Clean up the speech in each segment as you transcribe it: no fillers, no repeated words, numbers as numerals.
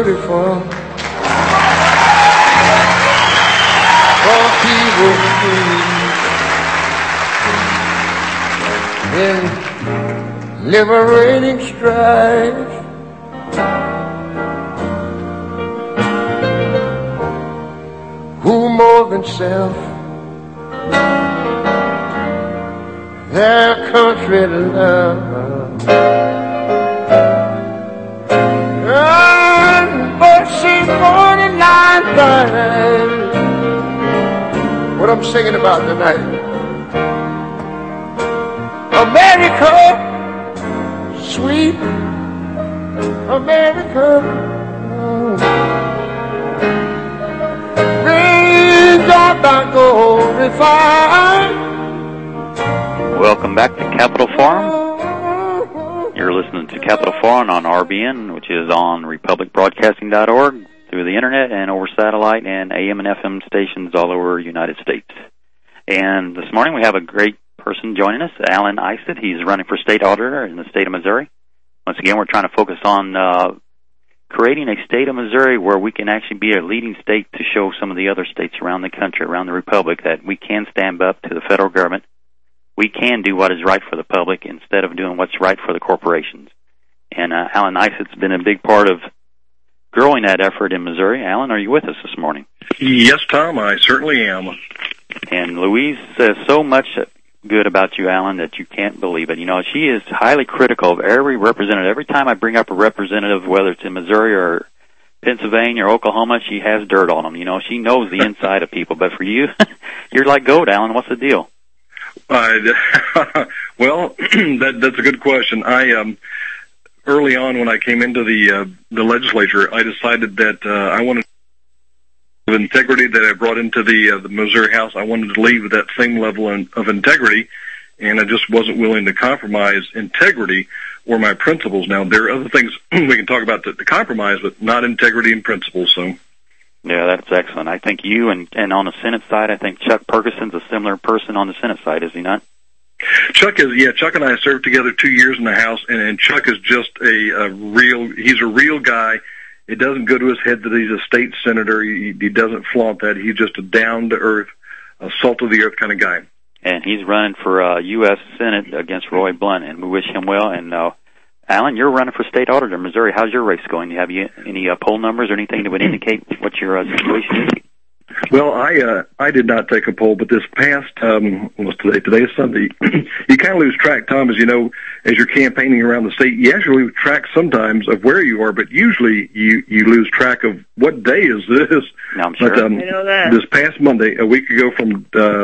beautiful for people in liberating strife. Who more than self their country love, but she's 49 times what I'm singing about tonight. America, sweet America, things are not gold refined. Welcome back to Capital Forum. You're listening to Capital Forum on RBN, which is on republicbroadcasting.org, through the internet and over satellite and AM and FM stations all over the United States. And this morning we have a great person joining us, Alan Isett. He's running for state auditor in the state of Missouri. Once again, we're trying to focus on creating a state of Missouri where we can actually be a leading state to show some of the other states around the country, around the republic, that we can stand up to the federal government. We can do what is right for the public instead of doing what's right for the corporations. And Alan Isett's been a big part of growing that effort in Missouri. Alan, are you with us this morning? Yes, Tom, I certainly am. And Louise says so much good about you, Alan, that you can't believe it. You know, she is highly critical of every representative. Every time I bring up a representative, whether it's in Missouri or Pennsylvania or Oklahoma, she has dirt on them. You know, she knows the inside of people. But for you, you're like gold, Alan. What's the deal? Well, that's a good question. I early on when I came into the legislature, I decided that I wanted the integrity that I brought into the Missouri House. I wanted to leave with that same level of integrity, and I just wasn't willing to compromise integrity or my principles. Now, there are other things we can talk about to compromise, but not integrity and principles. So. Yeah, that's excellent. I think you and on the Senate side, I think Chuck Perkinson's a similar person on the Senate side, is he not? Chuck and I served together 2 years in the House, and Chuck is just he's a real guy. It doesn't go to his head that he's a state senator. He doesn't flaunt that. He's just a down-to-earth, salt-of-the-earth kind of guy. And he's running for U.S. Senate against Roy Blunt, and we wish him well. And Alan, you're running for state auditor in Missouri. How's your race going? Do you have any poll numbers or anything that would indicate what your situation is? Well, I did not take a poll, but this past what's today? Today is Sunday. You kind of lose track, Tom, as you know, as you're campaigning around the state. You actually lose track sometimes of where you are, but usually you lose track of what day is this. No, I'm sure. But I know that. This past Monday, a week ago from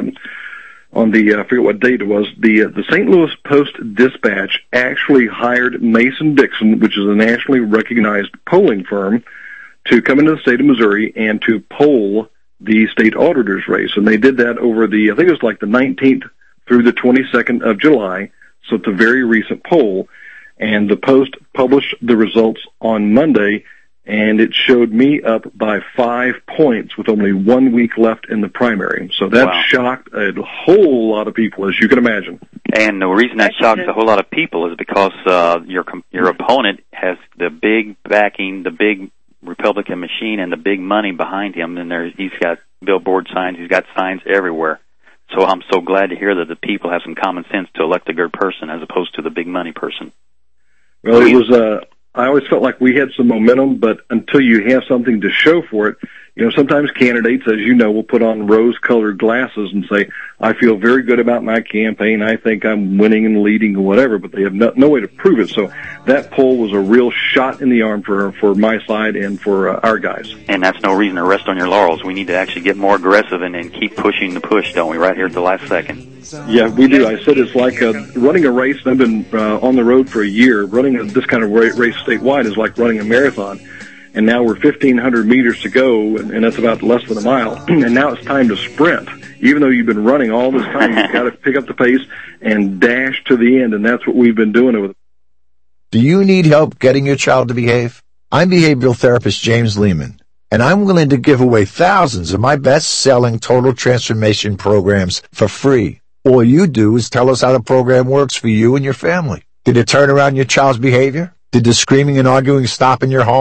on the I forget what date it was, the St. Louis Post-Dispatch actually hired Mason Dixon, which is a nationally recognized polling firm, to come into the state of Missouri and to poll the state auditor's race. And they did that over I think it was like the 19th through the 22nd of July, so it's a very recent poll. And the Post published the results on Monday, and it showed me up by 5 points with only 1 week left in the primary. So that shocked a whole lot of people, as you can imagine. And the reason that shocks a whole lot of people is because your opponent has the big backing, the big Republican machine, and the big money behind him. And he's got billboard signs, he's got signs everywhere. So I'm so glad to hear that the people have some common sense to elect a good person as opposed to the big money person. Well, it was I always felt like we had some momentum, but until you have something to show for it, you know, sometimes candidates, as you know, will put on rose-colored glasses and say, I feel very good about my campaign, I think I'm winning and leading or whatever, but they have no way to prove it. So that poll was a real shot in the arm for my side and for our guys. And that's no reason to rest on your laurels. We need to actually get more aggressive and keep pushing the push, don't we, right here at the last second? Yeah, we do. I said it's like running a race, and I've been on the road for a year. Running this kind of race statewide is like running a marathon. And now we're 1,500 meters to go, and that's about less than a mile. And now it's time to sprint. Even though you've been running all this time, you've got to pick up the pace and dash to the end, and that's what we've been doing over the... Do you need help getting your child to behave? I'm behavioral therapist James Lehman, and I'm willing to give away thousands of my best-selling total transformation programs for free. All you do is tell us how the program works for you and your family. Did it turn around your child's behavior? Did the screaming and arguing stop in your home?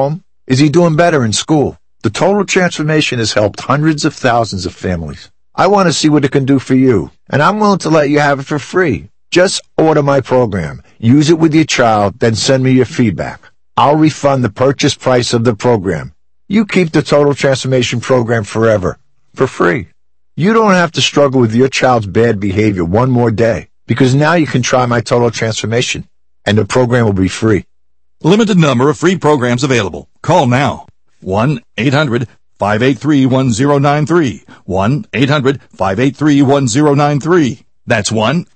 Is he doing better in school? The Total Transformation has helped hundreds of thousands of families. I want to see what it can do for you, and I'm willing to let you have it for free. Just order my program, use it with your child, then send me your feedback. I'll refund the purchase price of the program. You keep the Total Transformation program forever, for free. You don't have to struggle with your child's bad behavior one more day, because now you can try my Total Transformation, and the program will be free. Limited number of free programs available. Call now. 1-800-583-1093. 1-800-583-1093. That's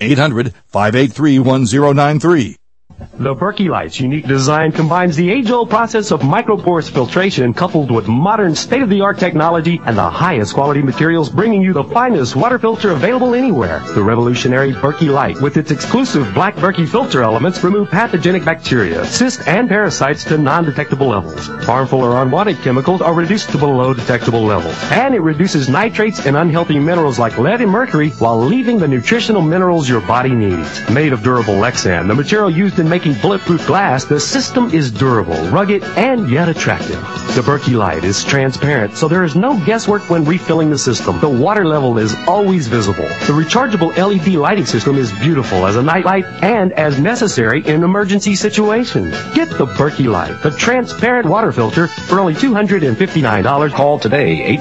1-800-583-1093. The Berkey Light's unique design combines the age-old process of microporous filtration coupled with modern state-of-the-art technology and the highest quality materials, bringing you the finest water filter available anywhere. The revolutionary Berkey Light, with its exclusive black Berkey filter elements, remove pathogenic bacteria, cysts, and parasites to non-detectable levels. Harmful or unwanted chemicals are reduced to below detectable levels. And it reduces nitrates and unhealthy minerals like lead and mercury while leaving the nutritional minerals your body needs. Made of durable Lexan, the material used in making bulletproof glass, the system is durable, rugged, and yet attractive. The Berkey Light is transparent, so there is no guesswork when refilling the system. The water level is always visible. The rechargeable LED lighting system is beautiful as a night light and as necessary in emergency situations. Get the Berkey Light, the transparent water filter, for only $259. Call today,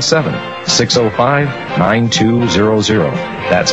877-605-9200. That's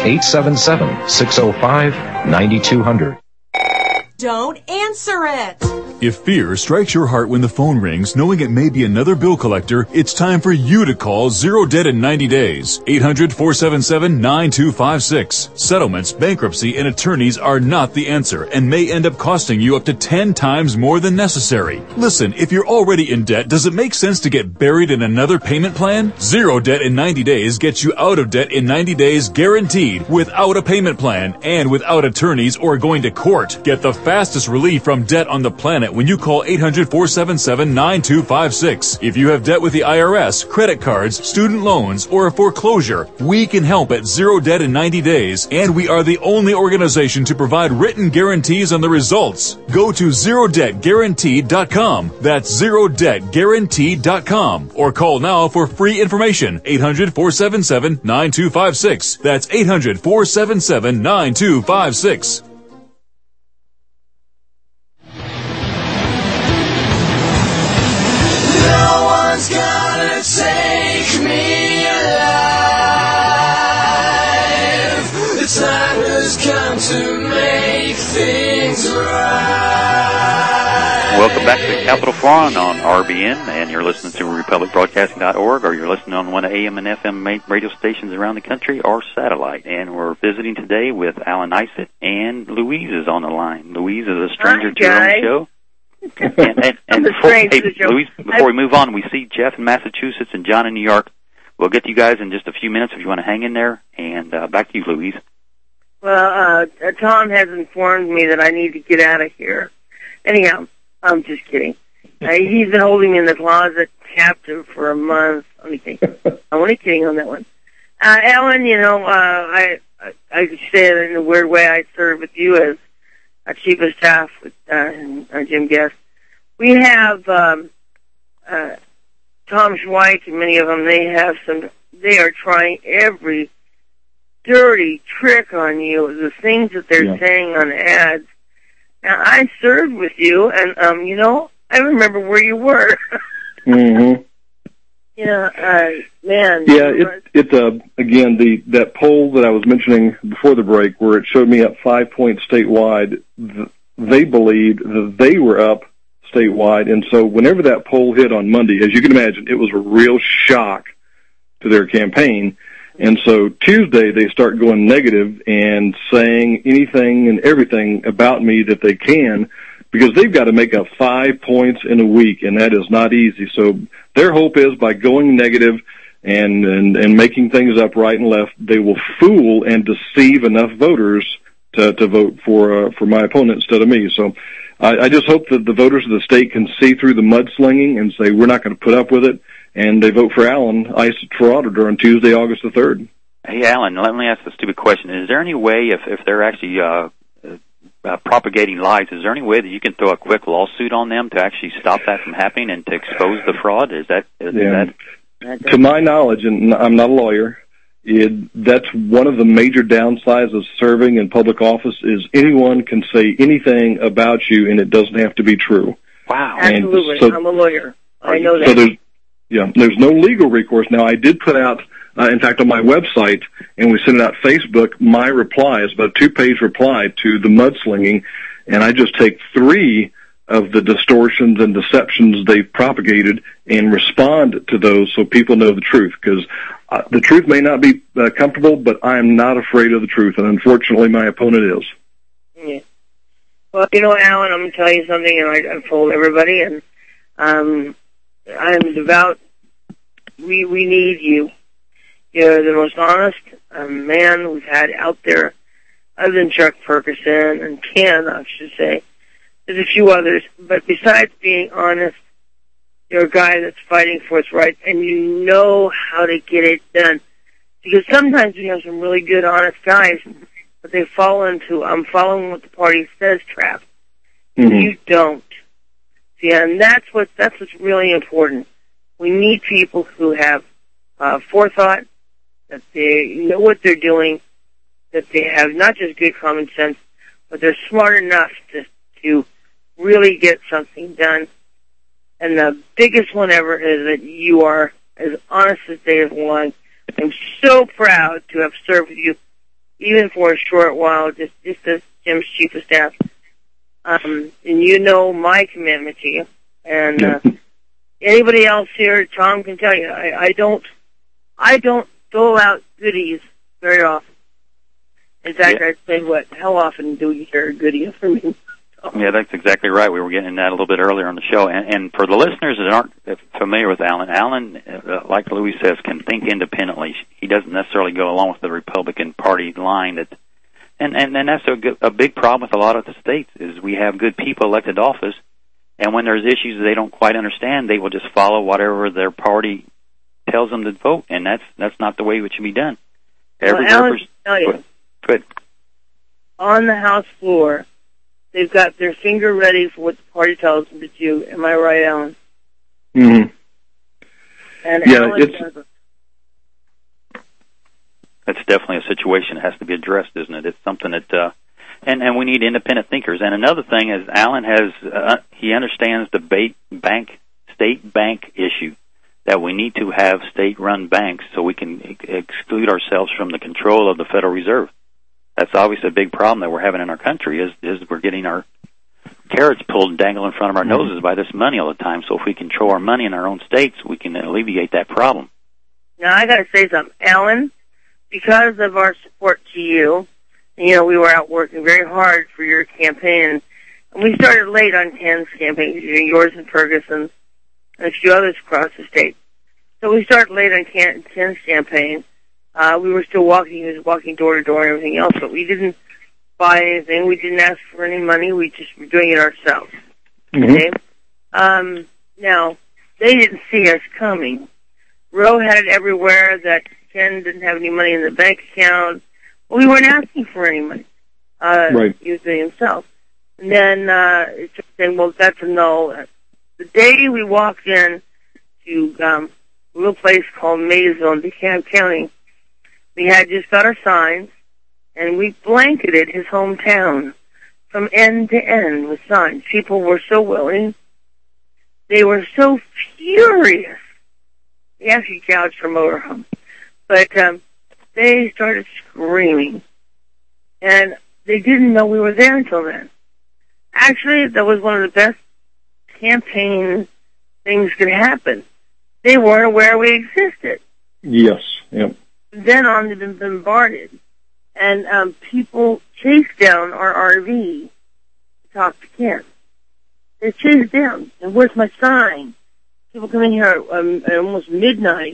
877-605-9200. Don't answer it! If fear strikes your heart when the phone rings, knowing it may be another bill collector, it's time for you to call Zero Debt in 90 days. 800-477-9256. Settlements, bankruptcy, and attorneys are not the answer and may end up costing you up to 10 times more than necessary. Listen, if you're already in debt, does it make sense to get buried in another payment plan? Zero Debt in 90 days gets you out of debt in 90 days guaranteed, without a payment plan and without attorneys or going to court. Get the fastest relief from debt on the planet when you call 800-477-9256. If you have debt with the IRS, credit cards, student loans, or a foreclosure, we can help at Zero Debt in 90 days, and we are the only organization to provide written guarantees on the results. Go to ZeroDebtGuaranteed.com. That's ZeroDebtGuaranteed.com. Or call now for free information. 800-477-9256. That's 800-477-9256. Gonna take me alive. The time has come to make things right. Welcome back to Capital Forum on RBN, and you're listening to RepublicBroadcasting.org, or you're listening on one of AM and FM radio stations around the country, or satellite. And we're visiting today with Alan Isett, and Louise is on the line. Louise is a stranger to your own show. And Louise, before we move on, we see Jeff in Massachusetts and John in New York. We'll get to you guys in just a few minutes if you want to hang in there. And back to you, Louise. Well, Tom has informed me that I need to get out of here. Anyhow, I'm just kidding. He's been holding me in the closet captive for a month. I'm only kidding on that one. Alan, you know, I say it in a weird way. I serve with you as our chief of staff with Jim Guest. We have Tom Schweik and many of them. They are trying every dirty trick on you. The things that they're saying on ads. Now, I served with you, and you know, I remember where you were. Mm-hmm. Man. Yeah, again, that poll that I was mentioning before the break, where it showed me up 5 points statewide, they believed that they were up statewide, and so whenever that poll hit on Monday, as you can imagine, it was a real shock to their campaign. And so Tuesday they start going negative and saying anything and everything about me that they can, because they've got to make up 5 points in a week, and that is not easy. So their hope is by going negative and making things up right and left, they will fool and deceive enough voters to vote for my opponent instead of me. So I just hope that the voters of the state can see through the mudslinging and say we're not going to put up with it, and they vote for Alan Isett for auditor on Tuesday, August the 3rd. Hey, Alan, let me ask a stupid question. Is there any way, if they're actually propagating lies, is there any way that you can throw a quick lawsuit on them to actually stop that from happening and to expose the fraud? Is that to my knowledge, and I'm not a lawyer, that's one of the major downsides of serving in public office is anyone can say anything about you and it doesn't have to be true. Wow. Absolutely. So, I'm a lawyer. I know that. So there's no legal recourse. Now, I did put out, in fact, on my website, and we sent it out Facebook, my reply is about a 2-page reply to the mudslinging, and I just take 3 of the distortions and deceptions they've propagated and respond to those so people know the truth. Because the truth may not be comfortable, but I am not afraid of the truth, and unfortunately my opponent is. Yeah. Well, Alan, I'm going to tell you something, and I've told everybody, and I'm devout. We need you. You're the most honest man we've had out there, other than Chuck Ferguson and Ken, I should say. There's a few others, but besides being honest, you're a guy that's fighting for what's right, and you know how to get it done. Because sometimes we have some really good, honest guys, but they fall into, I'm following what the party says trap. Mm-hmm. You don't. See, and that's what's really important. We need people who have forethought, that they know what they're doing, that they have not just good common sense, but they're smart enough to really get something done. And the biggest one ever is that you are as honest as day is long. I'm so proud to have served with you, even for a short while, just as Jim's chief of staff. And you know my commitment to you. And anybody else here, Tom can tell you, I don't dole out goodies very often. In fact, I'd say, how often do you hear a goodie from me? Yeah, that's exactly right. We were getting that a little bit earlier on the show. And for the listeners that aren't familiar with Alan, like Louis says, can think independently. He doesn't necessarily go along with the Republican Party line. And that's a big problem with a lot of the states, is we have good people elected to office, and when there's issues they don't quite understand, they will just follow whatever their party tells them to vote, and that's not the way it should be done. Alan, tell you, good. On the House floor, they've got their finger ready for what the party tells them to do. Am I right, Alan? Mm-hmm. And yeah, Alan that's definitely a situation that has to be addressed, isn't it? It's something that, and we need independent thinkers. And another thing is, Alan he understands the state bank issue, that we need to have state-run banks so we can exclude ourselves from the control of the Federal Reserve. That's obviously a big problem that we're having in our country, is we're getting our carrots pulled and dangled in front of our noses by this money all the time. So if we control our money in our own states, we can alleviate that problem. Now, I got to say something. Alan, because of our support to you, we were out working very hard for your campaign, and we started late on Ken's campaign, yours and Ferguson's, and a few others across the state. So we started late on Ken's campaign. We were still walking, he was walking door to door and everything else, but we didn't buy anything. We didn't ask for any money. We just were doing it ourselves. Mm-hmm. Okay? Now, they didn't see us coming. Roe had it everywhere that Ken didn't have any money in the bank account. Well, we weren't asking for any money. Right. He was doing it himself. And then it just saying, well, that's a no. The day we walked in to a little place called Maysville in DeKalb County, we had just got our signs, and we blanketed his hometown from end to end with signs. People were so willing. They were so furious. They actually gouged for motorhome. But they started screaming. And they didn't know we were there until then. Actually, that was one of the best campaign things could happen. They weren't aware we existed. Yes, yep. Then on, they've been bombarded. And people chased down our RV to talk to Ken. They chased down. And where's my sign? People come in here at almost midnight.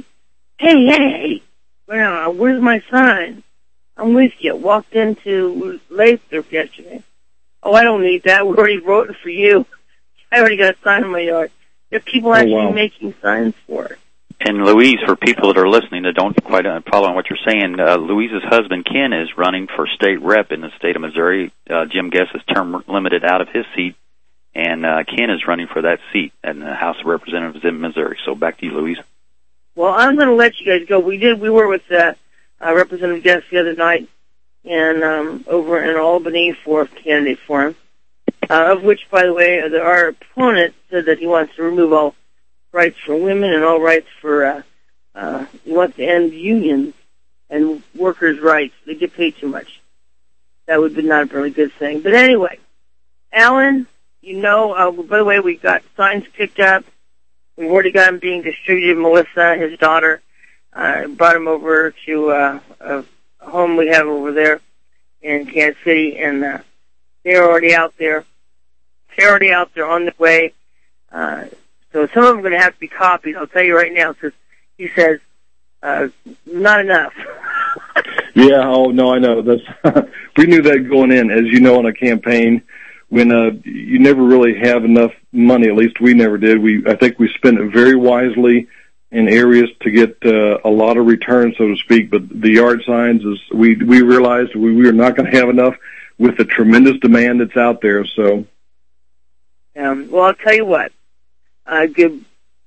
Hey, where's my sign? I'm with you. Walked into Lathrop yesterday. Oh, I don't need that. We already wrote it for you. I already got a sign in my yard. There are people actually making signs for it. And Louise, for people that are listening that don't quite follow what you're saying, Louise's husband, Ken, is running for state rep in the state of Missouri. Jim Guess is term limited out of his seat, and Ken is running for that seat in the House of Representatives in Missouri. So back to you, Louise. Well, I'm going to let you guys go. We were with Representative Guest the other night and over in Albany for a candidate forum, of which, by the way, our opponent said that he wants to remove all rights for women and all rights for, he wants to end unions and workers' rights. They get paid too much. That would be not a really good thing. But anyway, Alan, by the way, we got signs picked up. We've already got them being distributed. Melissa, his daughter, brought him over to a home we have over there in Kansas City, and they're already out there. They're already out there on the way. So some of them are going to have to be copied. I'll tell you right now, because he says not enough. Yeah. Oh no, I know. That's we knew that going in, as you know, on a campaign. When you never really have enough money, at least we never did. I think we spent it very wisely in areas to get a lot of return, so to speak. But the yard signs, we realized we were not going to have enough with the tremendous demand that's out there. So, well, I'll tell you what. God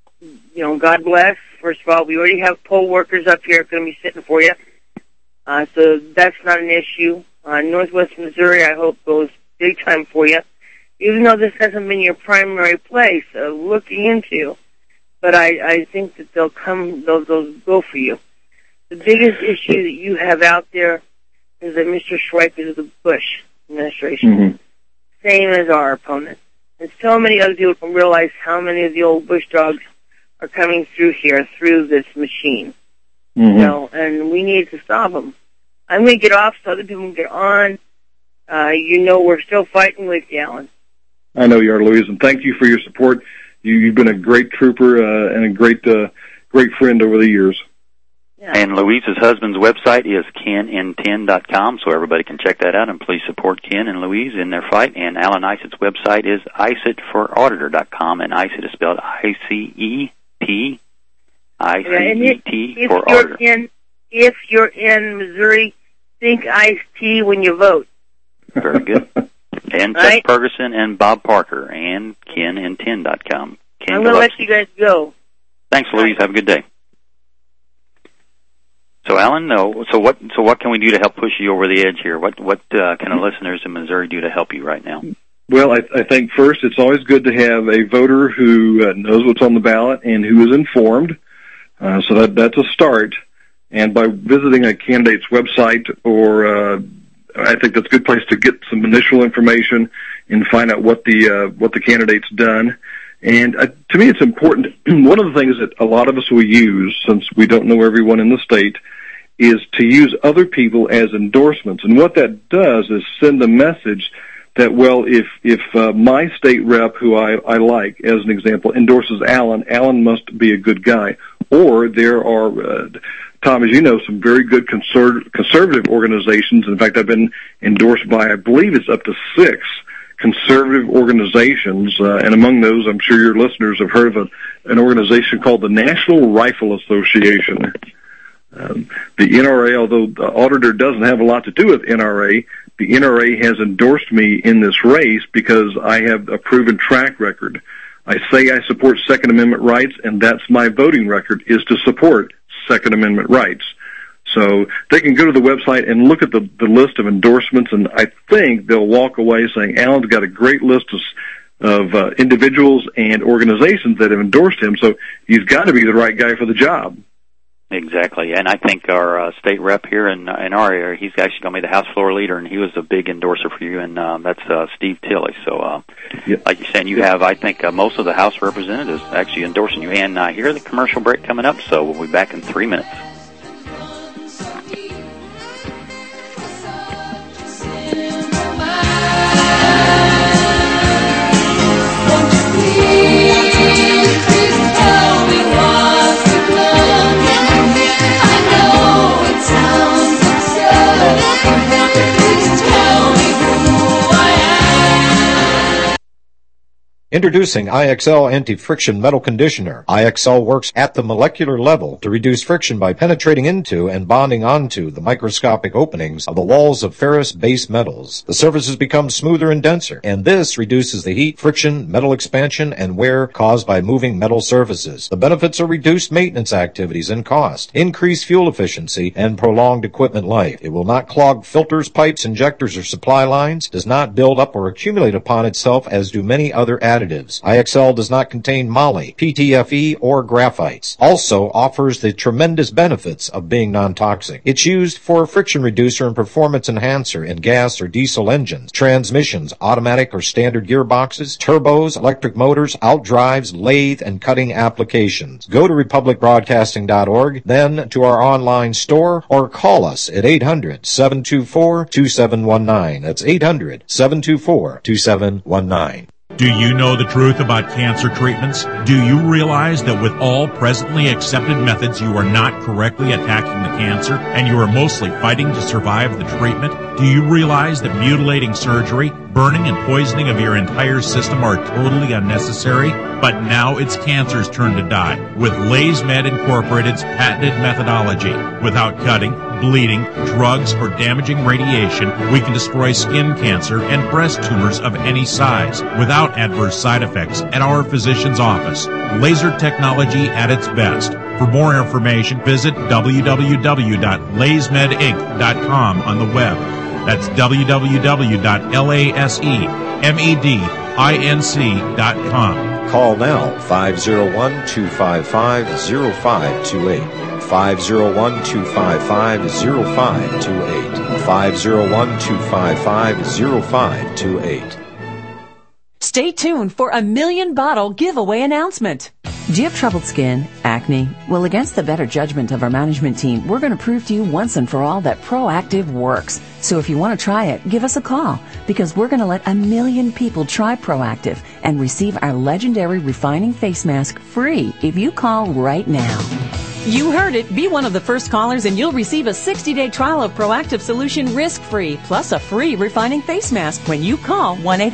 bless. First of all, we already have poll workers up here going to be sitting for you, so that's not an issue. Northwest Missouri, I hope, goes big time for you, even though this hasn't been your primary place looking into. But I think that they'll go for you. The biggest issue that you have out there is that Mr. Schweik is the Bush administration, same as our opponent. And so many other people don't realize how many of the old Bush dogs are coming through here through this machine. And we need to stop them. I'm going to get off so other people can get on. We're still fighting with you, Alan. I know you are, Louise, and thank you for your support. You've been a great trooper and a great friend over the years. Yeah. And Louise's husband's website is KenN10.com, so everybody can check that out, and please support Ken and Louise in their fight. And Alan Icett's website is IcettForAuditor.com, and Icett is spelled I-C-E-T, I-C-E-T for auditor. If you're in Missouri, think Ice-T when you vote. Very good. And Chuck Ferguson and Bob Parker and KenN10.com. I'm going to let you guys go. Thanks, Louise. Have a good day. So, Alan, so what can we do to help push you over the edge here? What can our listeners in Missouri do to help you right now? Well, I think first it's always good to have a voter who knows what's on the ballot and who is informed. So that's a start. And by visiting a candidate's website or I think that's a good place to get some initial information and find out what the candidate's done. And to me, it's important. One of the things that a lot of us will use, since we don't know everyone in the state, is to use other people as endorsements. And what that does is send a message that, well, if my state rep, who I like, as an example, endorses Alan must be a good guy. Or there are, Tom, as you know, some very good conservative organizations. In fact, I've been endorsed by, I believe it's up to 6 conservative organizations, and among those, I'm sure your listeners have heard of an organization called the National Rifle Association. The NRA, although the auditor doesn't have a lot to do with NRA, the NRA has endorsed me in this race because I have a proven track record. I say I support Second Amendment rights, and that's my voting record, is to support Second Amendment rights. So they can go to the website and look at the list of endorsements, and I think they'll walk away saying, Alan's got a great list of individuals and organizations that have endorsed him, so he's got to be the right guy for the job. Exactly, and I think our state rep here in our area, he's actually going to be the House Floor Leader, and he was a big endorser for you, and that's Steve Tilley. So, like you're saying, you have, I think, most of the House representatives actually endorsing you. And I hear the commercial break coming up, so we'll be back in 3 minutes. Introducing IXL Anti-Friction Metal Conditioner. IXL works at the molecular level to reduce friction by penetrating into and bonding onto the microscopic openings of the walls of ferrous base metals. The surfaces become smoother and denser, and this reduces the heat, friction, metal expansion, and wear caused by moving metal surfaces. The benefits are reduced maintenance activities and cost, increased fuel efficiency, and prolonged equipment life. It will not clog filters, pipes, injectors, or supply lines, does not build up or accumulate upon itself as do many other additives. IXL does not contain moly, PTFE, or graphites. Also offers the tremendous benefits of being non-toxic. It's used for a friction reducer and performance enhancer in gas or diesel engines, transmissions, automatic or standard gearboxes, turbos, electric motors, outdrives, lathe, and cutting applications. Go to republicbroadcasting.org, then to our online store, or call us at 800-724-2719. That's 800-724-2719. Do you know the truth about cancer treatments? Do you realize that with all presently accepted methods, you are not correctly attacking the cancer, and you are mostly fighting to survive the treatment? Do you realize that mutilating surgery, burning and poisoning of your entire system are totally unnecessary? But now it's cancer's turn to die with LaysMed Incorporated's patented methodology. Without cutting, bleeding, drugs, or damaging radiation, we can destroy skin cancer and breast tumors of any size without adverse side effects at our physician's office. Laser technology at its best. For more information, visit www.laysmedinc.com on the web. That's www.laysmedinc.com. Call now, 501-255-0528. 501-255-0528. 501-255-0528. Stay tuned for a 1,000,000 bottle giveaway announcement. Do you have troubled skin, acne? Well, against the better judgment of our management team, we're going to prove to you once and for all that Proactiv works. So if you want to try it, give us a call, because we're going to let 1,000,000 people try Proactiv and receive our legendary refining face mask free if you call right now. You heard it. Be one of the first callers and you'll receive a 60-day trial of Proactiv solution risk-free, plus a free refining face mask when you call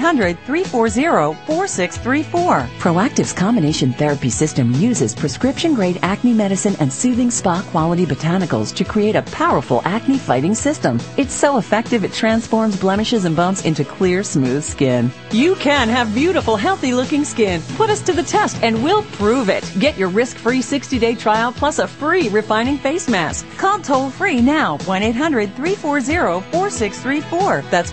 1-800-340-4634. Proactiv's combination therapy system uses prescription-grade acne medicine and soothing spa-quality botanicals to create a powerful acne-fighting system. It's so effective it transforms blemishes and bumps into clear, smooth skin. You can have beautiful, healthy-looking skin. Put us to the test and we'll prove it. Get your risk-free 60-day trial plus a free refining face mask. Call toll-free now, 1-800-340-4634. That's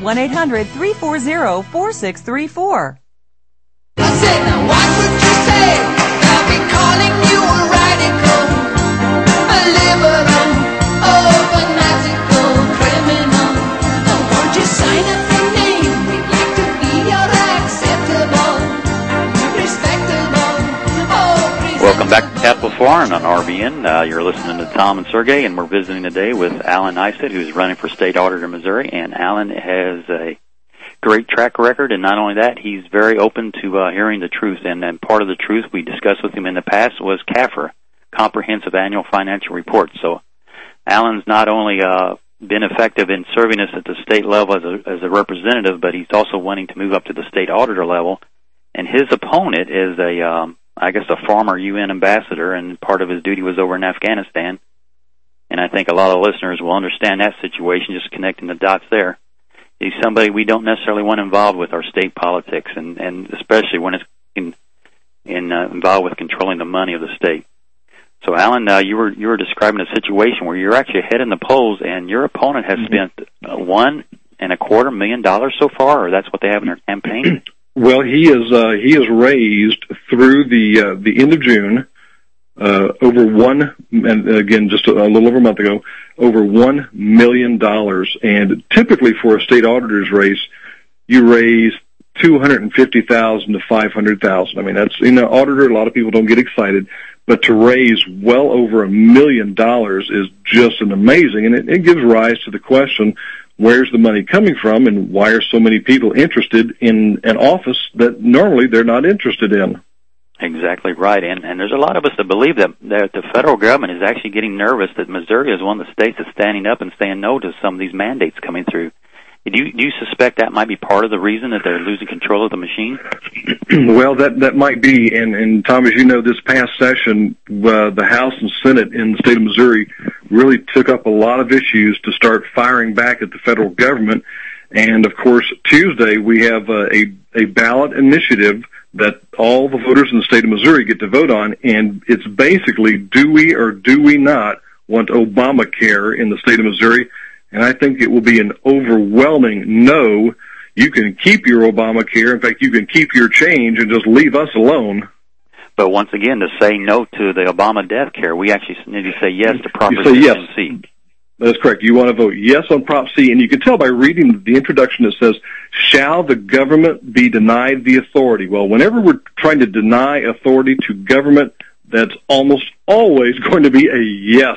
1-800-340-4634. I said, now what would you say? I'll be calling you a radical, a liberal, oh, fanatical criminal. Oh, won't you sign up your name? We'd like to be your acceptable, respectable, oh, Welcome back to Capital Foreign on RBN. You're listening to Tom and Sergey, and we're visiting today with Alan Isett, who's running for state auditor in Missouri. And Alan has a great track record, and not only that, he's very open to hearing the truth. And part of the truth we discussed with him in the past was CAFR, Comprehensive Annual Financial Report. So Alan's not only been effective in serving us at the state level as a representative, but he's also wanting to move up to the state auditor level. And his opponent is a former UN ambassador, and part of his duty was over in Afghanistan. And I think a lot of listeners will understand that situation, just connecting the dots there. He's somebody we don't necessarily want involved with our state politics, and especially when it's involved with controlling the money of the state. So, Alan, you were describing a situation where you're actually ahead in the polls, and your opponent has spent $1.25 million so far, or that's what they have in their campaign. Well, he has raised through the end of June just a little over a month ago, over $1 million. And typically for a state auditor's race, you raise $250,000 to $500,000. I mean, that's, auditor, a lot of people don't get excited, but to raise well over $1 million is just an amazing, and it gives rise to the question, where's the money coming from, and why are so many people interested in an office that normally they're not interested in? Exactly right, and there's a lot of us that believe that the federal government is actually getting nervous that Missouri is one of the states that's standing up and saying no to some of these mandates coming through. Do you suspect that might be part of the reason that they're losing control of the machine? Well, that might be. And Tom, as you know, this past session, the House and Senate in the state of Missouri really took up a lot of issues to start firing back at the federal government. And, of course, Tuesday we have a ballot initiative that all the voters in the state of Missouri get to vote on, and it's basically, do we or do we not want Obamacare in the state of Missouri? And I think it will be an overwhelming no. You can keep your Obamacare. In fact, you can keep your change and just leave us alone. But once again, to say no to the Obama death care, we actually need to say yes to Proposition C. That's correct. You want to vote yes on Prop C, and you can tell by reading the introduction it says, shall the government be denied the authority? Well, whenever we're trying to deny authority to government, that's almost always going to be a yes.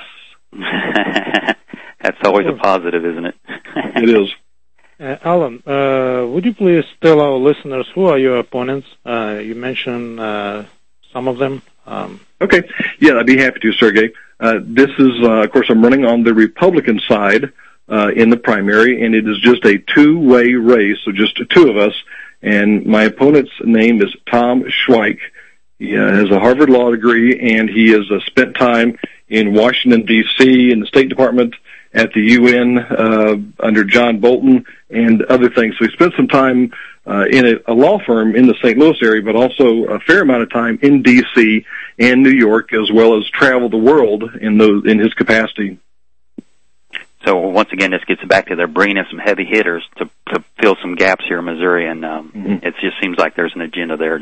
That's always a positive, isn't it? It is. Alan, would you please tell our listeners who are your opponents? You mentioned some of them. Okay. Yeah, I'd be happy to, Sergey. This is, of course, I'm running on the Republican side in the primary, and it is just a two-way race, so just two of us. And my opponent's name is Tom Schweik. He has a Harvard Law degree, and he has spent time in Washington, D.C., in the State Department, at the UN under John Bolton, and other things. So he spent some time in a law firm in the St. Louis area, but also a fair amount of time in D.C. and New York, as well as travel the world in his capacity. So once again, this gets back to their bringing in some heavy hitters to fill some gaps here in Missouri, and it just seems like there's an agenda there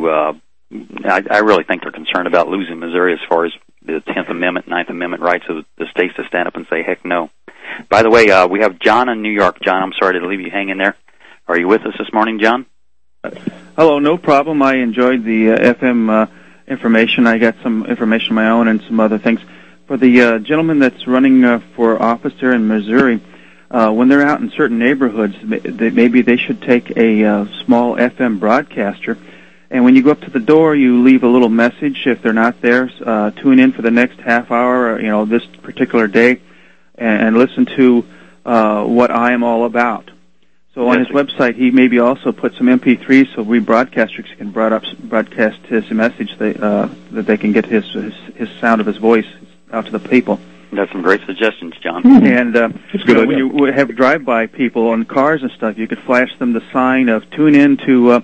I really think they're concerned about losing Missouri as far as the 10th Amendment, 9th Amendment rights of the states to stand up and say, heck no. By the way, we have John in New York. John, I'm sorry to leave you hanging there. Are you with us this morning, John? Hello, no problem. I enjoyed the FM information. I got some information of my own and some other things. For the gentleman that's running for office there in Missouri, when they're out in certain neighborhoods, maybe they should take a small FM broadcaster, and when you go up to the door, you leave a little message. If they're not there, tune in for the next half hour, this particular day, and listen to what I am all about. So on his website, he maybe also put some MP3s so we broadcasters can broadcast his message that they can get his sound of his voice out to the people. That's some great suggestions, John. And when you have drive-by people on cars and stuff, you could flash them the sign of tune in to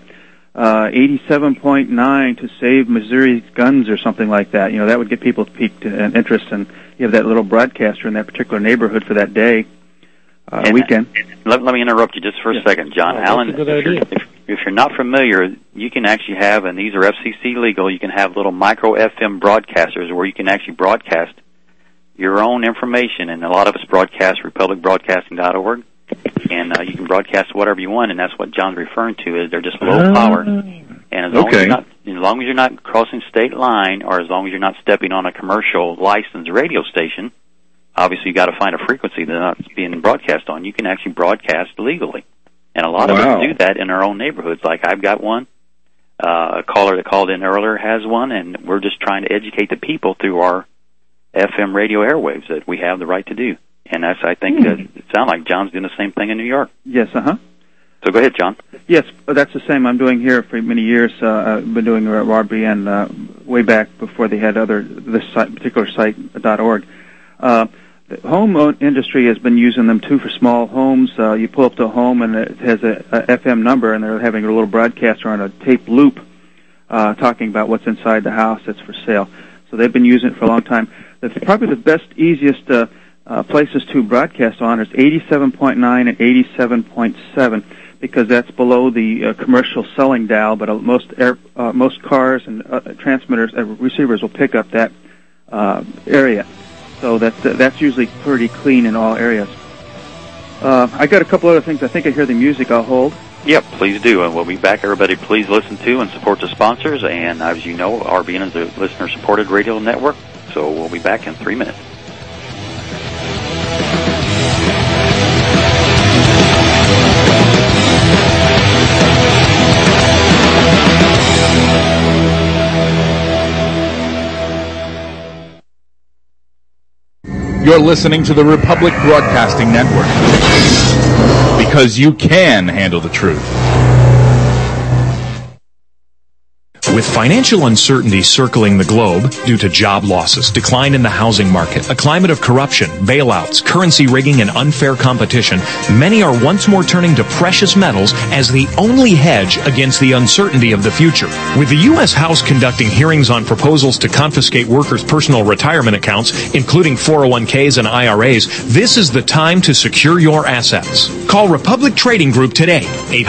87.9 to save Missouri's guns or something like that. That would get people piqued interest, and you have that little broadcaster in that particular neighborhood for that day, weekend. Let me interrupt you just for a second, John. Alan, if you're not familiar, you can actually have, and these are FCC legal, you can have little micro FM broadcasters where you can actually broadcast your own information, and a lot of us broadcast republicbroadcasting.org. And you can broadcast whatever you want, and that's what John's referring to. Is they're just low power, and as long as you're not crossing state line, or as long as you're not stepping on a commercial licensed radio station, obviously you got to find a frequency that's not being broadcast on. You can actually broadcast legally, and a lot of us do that in our own neighborhoods. Like I've got one. A caller that called in earlier has one, and we're just trying to educate the people through our FM radio airwaves that we have the right to do. And that's, I think, it sounds like John's doing the same thing in New York. Yes, So go ahead, John. Yes, that's the same I'm doing here for many years. I've been doing RBN way back before they had this particular site, .org. The home industry has been using them, too, for small homes. You pull up to a home, and it has a FM number, and they're having a little broadcaster on a tape loop talking about what's inside the house that's for sale. So they've been using it for a long time. Probably the best, easiest places to broadcast on is 87.9 and 87.7 because that's below the commercial selling dial, but most cars and transmitters, receivers will pick up that area. So that's usually pretty clean in all areas. I got a couple other things. I think I hear the music. I'll hold. Yep, please do, and we'll be back. Everybody, please listen to and support the sponsors. And as you know, RBN is a listener-supported radio network, so we'll be back in 3 minutes. You're listening to the Republic Broadcasting Network. because you can handle the truth. With financial uncertainty circling the globe due to job losses, decline in the housing market, a climate of corruption, bailouts, currency rigging, and unfair competition, many are once more turning to precious metals as the only hedge against the uncertainty of the future. With the U.S. House conducting hearings on proposals to confiscate workers' personal retirement accounts, including 401ks and IRAs, this is the time to secure your assets. Call Republic Trading Group today,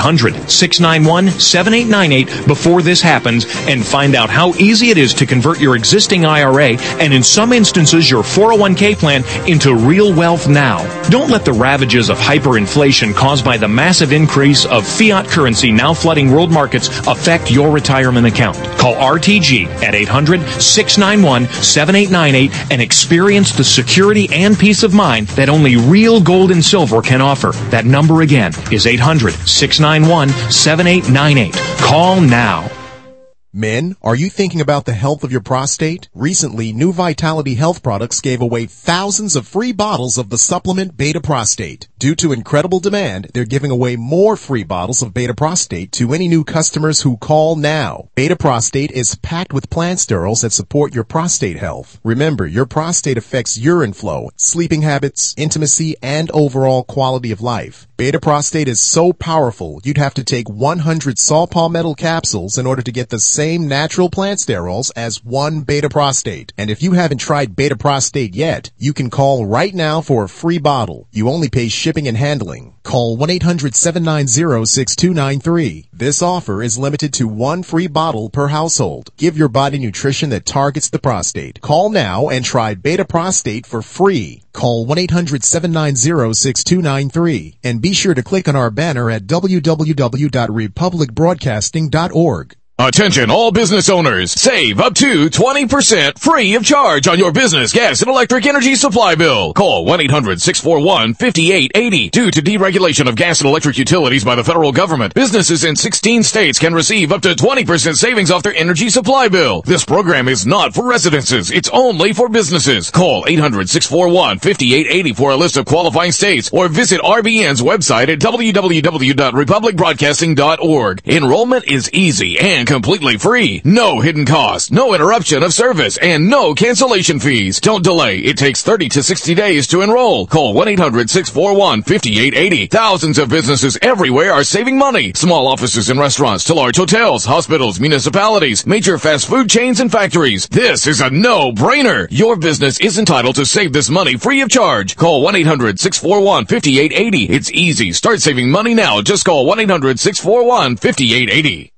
800-691-7898 before this happens, and find out how easy it is to convert your existing IRA and in some instances your 401k plan into real wealth now. Don't let the ravages of hyperinflation caused by the massive increase of fiat currency now flooding world markets affect your retirement account. Call RTG at 800-691-7898 and experience the security and peace of mind that only real gold and silver can offer. That number again is 800-691-7898. Call now. Men, are you thinking about the health of your prostate? Recently, New Vitality Health Products gave away thousands of free bottles of the supplement Beta Prostate. Due to incredible demand, they're giving away more free bottles of Beta Prostate to any new customers who call now. Beta Prostate is packed with plant sterols that support your prostate health. Remember, your prostate affects urine flow, sleeping habits, intimacy, and overall quality of life. Beta Prostate is so powerful, you'd have to take 100 saw palmetto capsules in order to get the same natural plant sterols as one Beta Prostate. And if you haven't tried Beta Prostate yet, you can call right now for a free bottle. You only pay shipping and handling. Call 1-800-790-6293. This offer is limited to one free bottle per household. Give your body nutrition that targets the prostate. Call now and try Beta Prostate for free. Call 1-800-790-6293. And be sure to click on our banner at www.republicbroadcasting.org. Attention all business owners, save up to 20% free of charge on your business gas and electric energy supply bill. Call 1-800-641-5880. Due to deregulation of gas and electric utilities by the federal government, businesses in 16 states can receive up to 20% savings off their energy supply bill. This program is not for residences, it's only for businesses. Call 800-641-5880 for a list of qualifying states or visit RBN's website at www.republicbroadcasting.org. Enrollment is easy and completely free. No hidden costs, no interruption of service, and no cancellation fees. Don't delay. It takes 30 to 60 days to enroll. Call 1-800-641-5880. Thousands of businesses everywhere are saving money. Small offices and restaurants to large hotels, hospitals, municipalities, major fast food chains, and factories. This is a no-brainer. Your business is entitled to save this money free of charge. Call 1-800-641-5880. It's easy. Start saving money now. Just call 1-800-641-5880.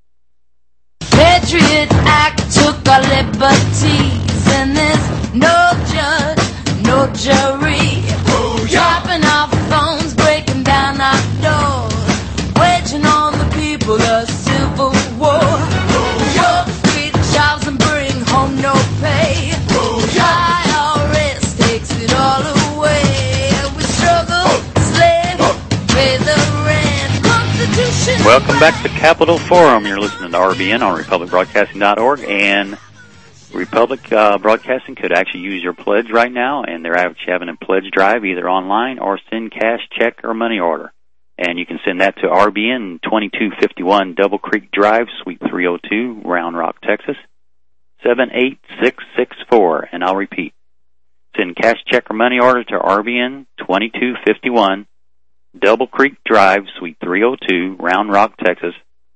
Patriot Act took our liberties, and there's no judge, no jury. Dropping our phones, breaking down our doors, waging on the people a civil war. Work three jobs and bring home no pay. IRS takes it all away. We struggle, slave, pay the rent. Constitution. Welcome back to Capitol Forum. You're listening to RBN on RepublicBroadcasting.org, and Republic Broadcasting could actually use your pledge right now, and they're actually having a pledge drive either online or send cash, check, or money order. And you can send that to RBN 2251 Double Creek Drive, Suite 302, Round Rock, Texas, 78664. And I'll repeat. Send cash, check, or money order to RBN 2251 Double Creek Drive, Suite 302, Round Rock, Texas,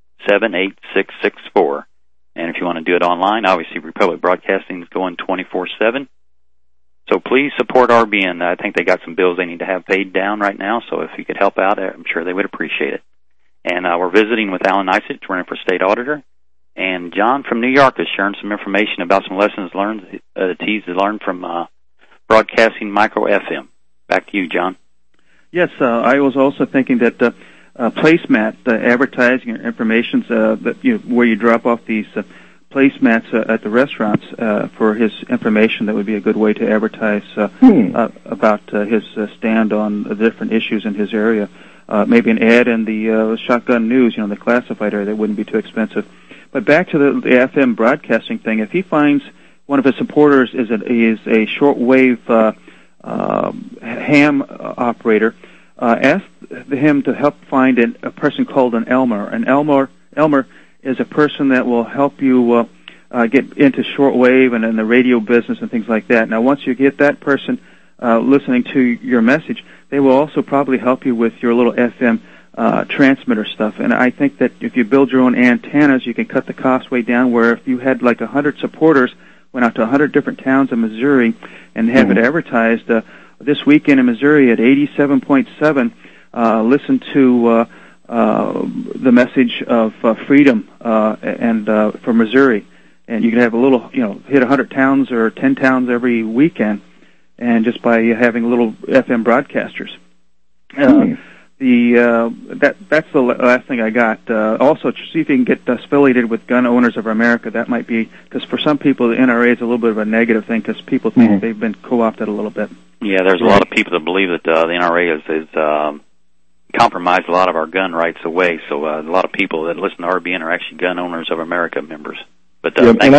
78664. And if you want to do it online, obviously Republic Broadcasting is going 24/7. So please support RBN. I think they got some bills they need to have paid down right now, so if you could help out, I'm sure they would appreciate it. And we're visiting with Alan Isaac, running for state auditor. And John from New York is sharing some information about some lessons learned that he's learned from broadcasting micro FM. Back to you, John. Yes, I was also thinking that placemat, advertising or information that where you drop off these placemats at the restaurants for his information, that would be a good way to advertise about his stand on the different issues in his area. Maybe an ad in the Shotgun News, the classified area, that wouldn't be too expensive. But back to the FM broadcasting thing, if he finds one of his supporters is a shortwave ham operator, ask him to help find a person called an Elmer. An Elmer is a person that will help you get into shortwave and in the radio business and things like that. Now, once you get that person listening to your message, they will also probably help you with your little FM transmitter stuff. And I think that if you build your own antennas, you can cut the cost way down, where if you had like 100 supporters, went out to 100 different towns in Missouri and have it advertised, this weekend in Missouri at 87.7, listen to the message of freedom and for Missouri. And you can have a little, hit 100 towns or 10 towns every weekend, and just by having little FM broadcasters. That's the last thing I got. Also, see if you can get us affiliated with Gun Owners of America. That might be, because for some people the NRA is a little bit of a negative thing, because people think they've been co-opted a little bit. Yeah, there's a lot of people that believe that the NRA has compromised a lot of our gun rights away. So a lot of people that listen to RBN are actually Gun Owners of America members. But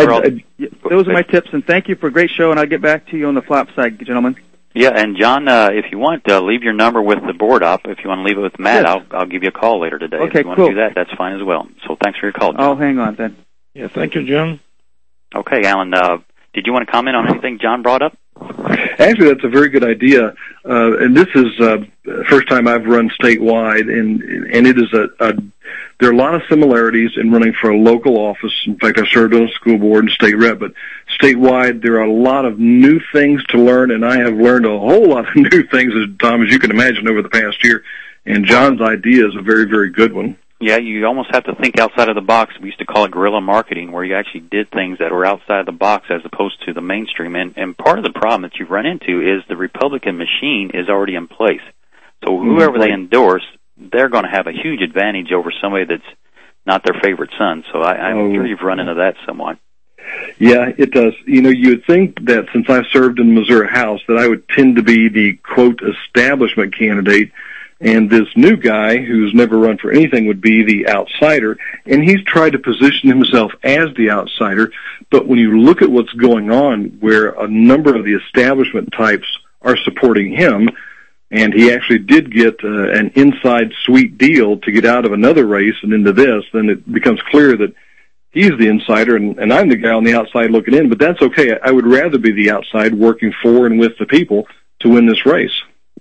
those are my tips, and thank you for a great show, and I'll get back to you on the flop side, gentlemen. Yeah, and John, if you want, leave your number with the board op. If you want to leave it with Matt, I'll give you a call later today. Okay, if you want to do that, that's fine as well. So thanks for your call, John. I'll hang on then. Yeah, thank you, John. Okay, Alan, did you want to comment on anything John brought up? Actually, that's a very good idea. And this is the first time I've run statewide, and it is there are a lot of similarities in running for a local office. In fact, I served on a school board and state rep, but statewide there are a lot of new things to learn, and I have learned a whole lot of new things, Tom, as you can imagine, over the past year. And John's idea is a very, very good one. Yeah, you almost have to think outside of the box. We used to call it guerrilla marketing, where you actually did things that were outside of the box as opposed to the mainstream. And part of the problem that you've run into is the Republican machine is already in place. So whoever they endorse, they're going to have a huge advantage over somebody that's not their favorite son. So I'm sure you've run into that somewhat. Yeah, it does. You would think that since I served in the Missouri House that I would tend to be the, quote, establishment candidate, and this new guy who's never run for anything would be the outsider, and he's tried to position himself as the outsider. But when you look at what's going on, where a number of the establishment types are supporting him, and he actually did get an inside sweet deal to get out of another race and into this, then it becomes clear that he's the insider, and I'm the guy on the outside looking in. But that's okay. I would rather be the outside working for and with the people to win this race.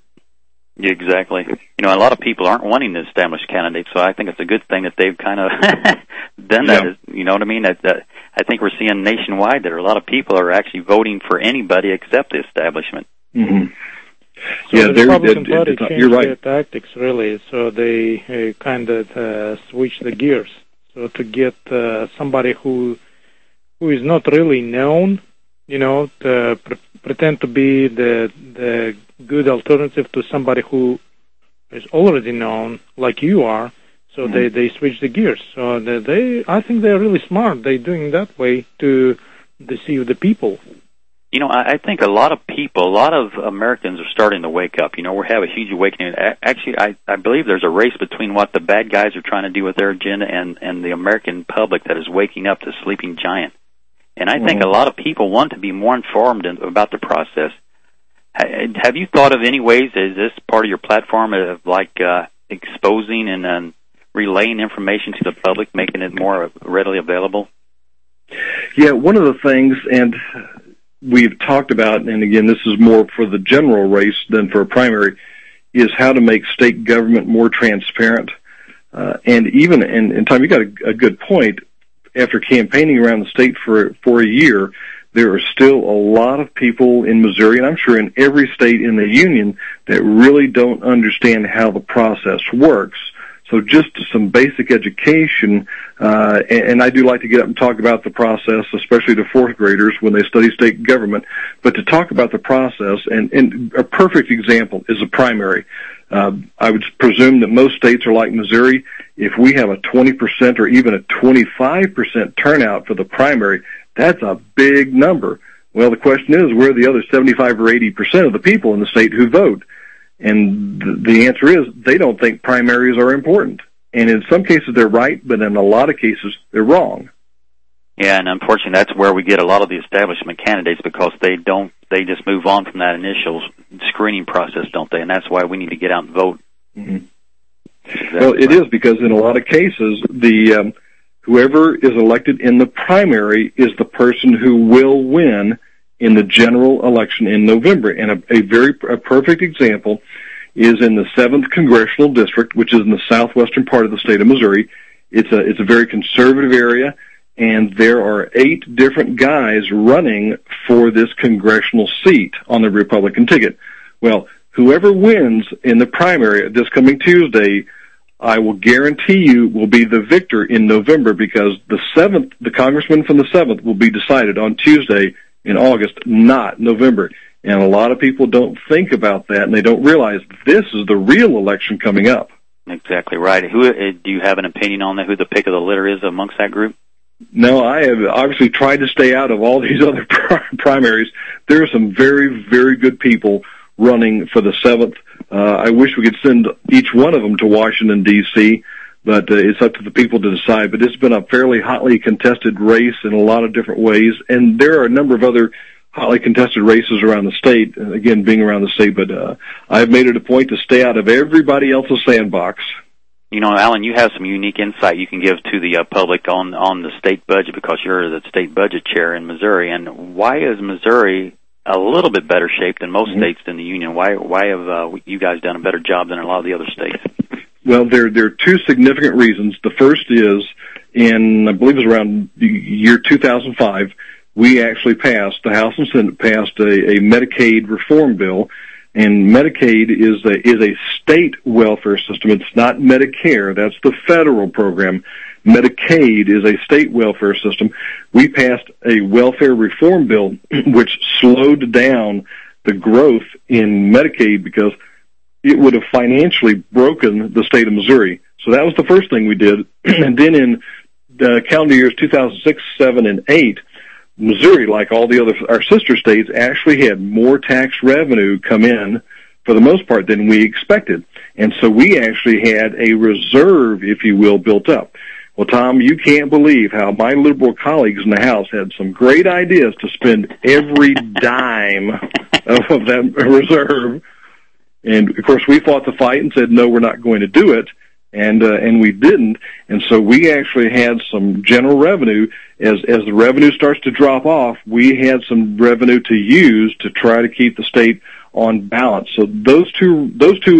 Yeah, exactly. A lot of people aren't wanting to establish candidates, so I think it's a good thing that they've kind of done that. Yeah. You know what I mean? I think we're seeing nationwide that a lot of people are actually voting for anybody except the establishment. Mm-hmm. So the Republican Party changed their tactics, really. So they kind of switched the gears. So to get somebody who is not really known, to pretend to be the good alternative to somebody who is already known, like you are. So they switch the gears. So I think they're really smart. They're doing that way to deceive the people. I think a lot of people, a lot of Americans are starting to wake up. We have a huge awakening. Actually, I believe there's a race between what the bad guys are trying to do with their agenda and the American public that is waking up to sleeping giant. And I think a lot of people want to be more informed about the process. Have you thought of any ways, is this part of your platform of exposing and relaying information to the public, making it more readily available? Yeah, one of the things, and we've talked about, and again, this is more for the general race than for a primary, is how to make state government more transparent. And even, and Tom, you got a good point. After campaigning around the state for a year, there are still a lot of people in Missouri, and I'm sure in every state in the union, that really don't understand how the process works. So just some basic education, and I do like to get up and talk about the process, especially to fourth graders when they study state government, but to talk about the process, and a perfect example is a primary. I would presume that most states are like Missouri. If we have a 20% or even a 25% turnout for the primary, that's a big number. Well, the question is, where are the other 75 or 80% of the people in the state who vote? And the answer is, they don't think primaries are important. And in some cases they're right, but in a lot of cases they're wrong. Yeah, and unfortunately that's where we get a lot of the establishment candidates, because they just move on from that initial screening process, don't they? And that's why we need to get out and vote Mm-hmm. Well, it is, because in a lot of cases, the whoever is elected in the primary is the person who will win in the general election in November. And a perfect example is in the 7th Congressional District, which is in the southwestern part of the state of Missouri. It's a very conservative area, and there are 8 different guys running for this congressional seat on the Republican ticket. Well, whoever wins in the primary this coming Tuesday, I will guarantee you will be the victor in November, because the congressman from the 7th will be decided on Tuesday in August, not November. And a lot of people don't think about that, and they don't realize this is the real election coming up. Exactly right. Do you have an opinion on who the pick of the litter is amongst that group? No, I have obviously tried to stay out of all these other primaries. There are some very, very good people running for the 7th. I wish we could send each one of them to Washington, D.C., but it's up to the people to decide. But it's been a fairly hotly contested race in a lot of different ways, and there are a number of other hotly contested races around the state, again, being around the state, but I've made it a point to stay out of everybody else's sandbox. You know, Alan, you have some unique insight you can give to the public on the state budget, because you're the state budget chair in Missouri. And why is Missouri a little bit better shaped than most states in the union? Why have you guys done a better job than a lot of the other states? Well, there are 2 significant reasons. The first is, I believe it was around the year 2005, we actually passed, the House and Senate passed a Medicaid reform bill. And Medicaid is a state welfare system. It's not Medicare. That's the federal program. Medicaid is a state welfare system. We passed a welfare reform bill which slowed down the growth in Medicaid, because it would have financially broken the state of Missouri. So that was the first thing we did. And then in the calendar years 2006, 7, and 8, Missouri, like all the our sister states, actually had more tax revenue come in, for the most part, than we expected. And so we actually had a reserve, if you will, built up. Well, Tom, you can't believe how my liberal colleagues in the House had some great ideas to spend every dime of that reserve. And, of course, we fought the fight and said, no, we're not going to do it. And we didn't, and so we actually had some general revenue. As the revenue starts to drop off, we had some revenue to use to try to keep the state on balance. So those two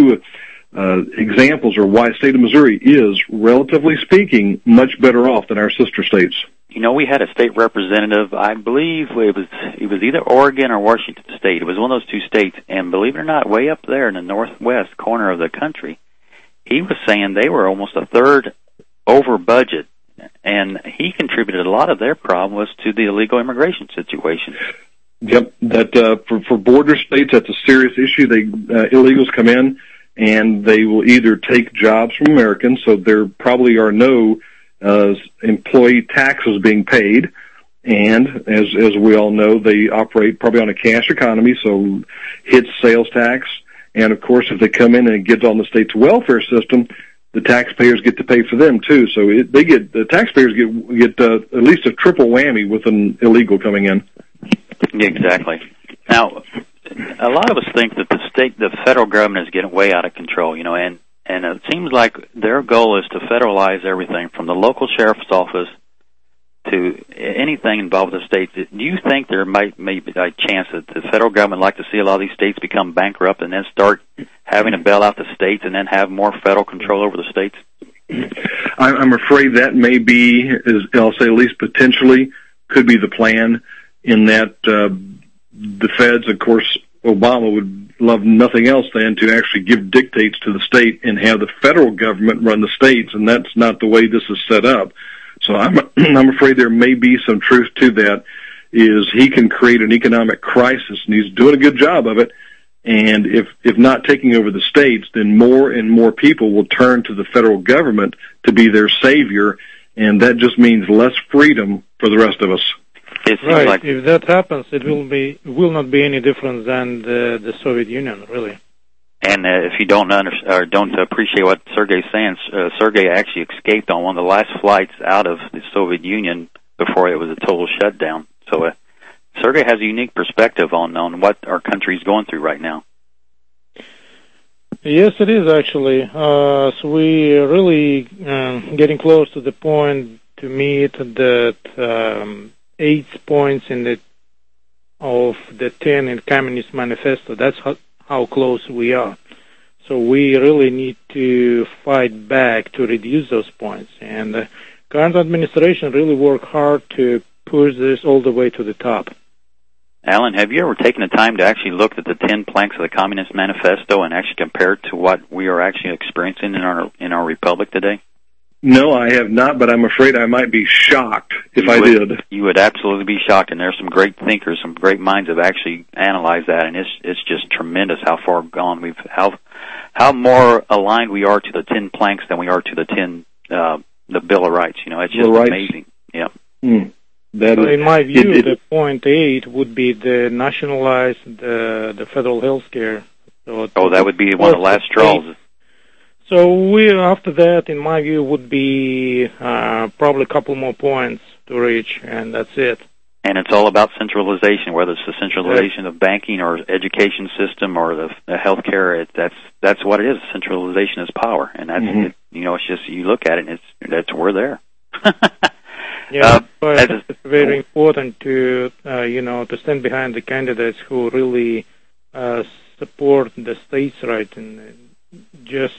examples are why the state of Missouri is, relatively speaking, much better off than our sister states. You know, we had a state representative, I believe it was either Oregon or Washington State. It was one of those 2 states, and believe it or not, way up there in the northwest corner of the country, he was saying they were almost a third over budget, and he contributed a lot of their problem was to the illegal immigration situation. Yep, that for border states, that's a serious issue. Illegals come in, and they will either take jobs from Americans, so there probably are no employee taxes being paid, and as we all know, they operate probably on a cash economy, so hits sales tax. And, of course, if they come in and it gets on the state's welfare system, the taxpayers get to pay for them, too. So the taxpayers get at least a triple whammy with an illegal coming in. Exactly. Now, a lot of us think that the federal government is getting way out of control, you know, and it seems like their goal is to federalize everything from the local sheriff's office to anything involved with the states. Do you think there may be a chance that the federal government would like to see a lot of these states become bankrupt and then start having to bail out the states and then have more federal control over the states? I'm afraid that may be, I'll say at least potentially, could be the plan, in that the feds, of course, Obama would love nothing else than to actually give dictates to the state and have the federal government run the states, and that's not the way this is set up. So I'm afraid there may be some truth to that, is he can create an economic crisis, and he's doing a good job of it. And if not taking over the states, then more and more people will turn to the federal government to be their savior, and that just means less freedom for the rest of us. Right. Like, if that happens, it will not be any different than the Soviet Union, really. And if you don't appreciate what Sergei's saying, Sergei actually escaped on one of the last flights out of the Soviet Union before it was a total shutdown. So Sergei has a unique perspective on what our country is going through right now. Yes, it is actually. So we're really getting close to the point to meet that 8 points of the 10 in Communist Manifesto. That's how close we are. So we really need to fight back to reduce those points. And the current administration really worked hard to push this all the way to the top. Alan, have you ever taken the time to actually look at the 10 planks of the Communist Manifesto and actually compare it to what we are actually experiencing in our republic today? No, I have not, but I'm afraid I might be shocked if I did. You would absolutely be shocked, and there's some great thinkers, some great minds have actually analyzed that, and it's just tremendous how far gone how more aligned we are to the 10 planks than we are to the Bill of Rights. It's just amazing. Yeah. In my view, the point 8 would be the nationalize the federal health care. So that would be one of the last straws. So after that, in my view, would be probably a couple more points to reach, and that's it. And it's all about centralization, whether it's the centralization of banking or education system or the health care. That's what it is. Centralization is power, and that's it's just you look at it, and we're there. But it's very important to to stand behind the candidates who really support the states' right and just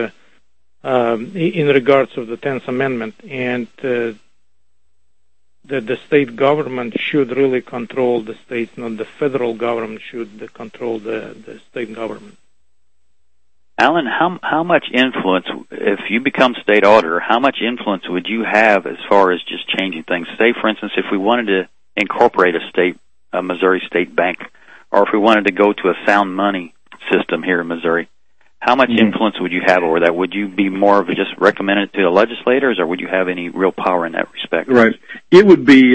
in regards of the 10th Amendment, and that the state government should really control the states, not the federal government should control the state government. Alan, how much influence, if you become state auditor, how much influence would you have as far as just changing things? Say, for instance, if we wanted to incorporate a Missouri State Bank, or if we wanted to go to a sound money system here in Missouri, how much influence would you have over that? Would you be more of just recommend it to the legislators, or would you have any real power in that respect? Right. It would be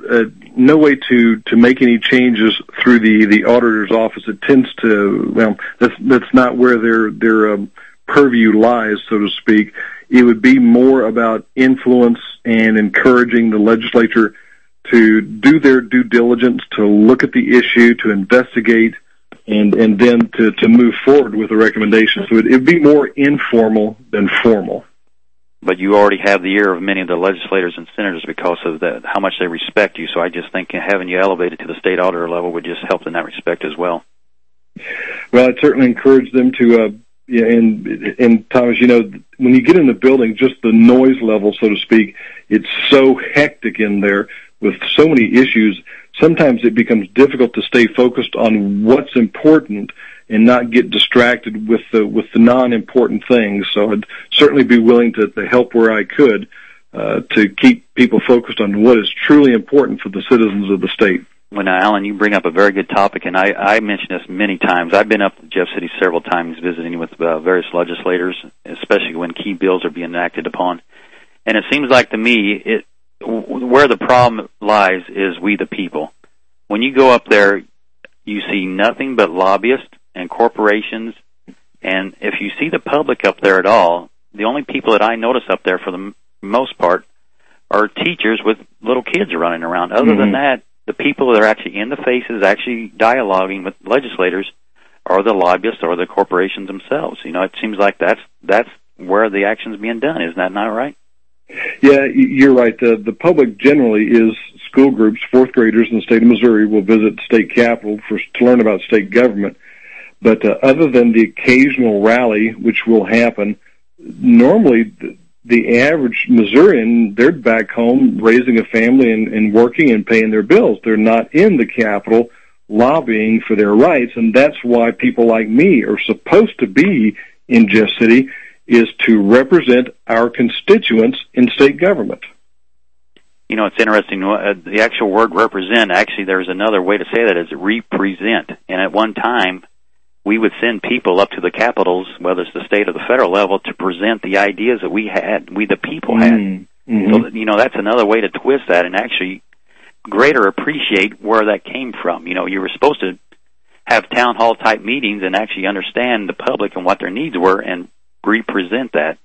no way to make any changes through the auditor's office. It tends to, that's not where their purview lies, so to speak. It would be more about influence and encouraging the legislature to do their due diligence, to look at the issue, to investigate, and then to move forward with a recommendation. So it'd be more informal than formal. But you already have the ear of many of the legislators and senators because of how much they respect you. So I just think having you elevated to the state auditor level would just help in that respect as well. Well, I'd certainly encourage them to, and Thomas, when you get in the building, just the noise level, so to speak, it's so hectic in there with so many issues. Sometimes it becomes difficult to stay focused on what's important and not get distracted with the non-important things. So I'd certainly be willing to help where I could to keep people focused on what is truly important for the citizens of the state. Well, now, Alan, you bring up a very good topic, and I mentioned this many times. I've been up to Jeff City several times visiting with various legislators, especially when key bills are being acted upon. And it seems like to me where the problem lies is we the people. When you go up there, you see nothing but lobbyists and corporations, and if you see the public up there at all, the only people that I notice up there for the most part are teachers with little kids running around. Other than that, the people that are actually in the faces, actually dialoguing with legislators, are the lobbyists or the corporations themselves. It seems like that's where the action's being done. Isn't that not right? Yeah, you're right. The public generally is school groups. Fourth graders in the state of Missouri will visit the state capitol to learn about state government. But other than the occasional rally, which will happen, normally the average Missourian, they're back home raising a family and working and paying their bills. They're not in the capitol lobbying for their rights, and that's why people like me are supposed to be in Jeff City, is to represent our constituents in state government. It's interesting. The actual word represent, actually, there's another way to say that, is represent. And at one time, we would send people up to the capitals, whether it's the state or the federal level, to present the ideas that we the people had. So, that's another way to twist that and actually greater appreciate where that came from. You were supposed to have town hall type meetings and actually understand the public and what their needs were and represent that.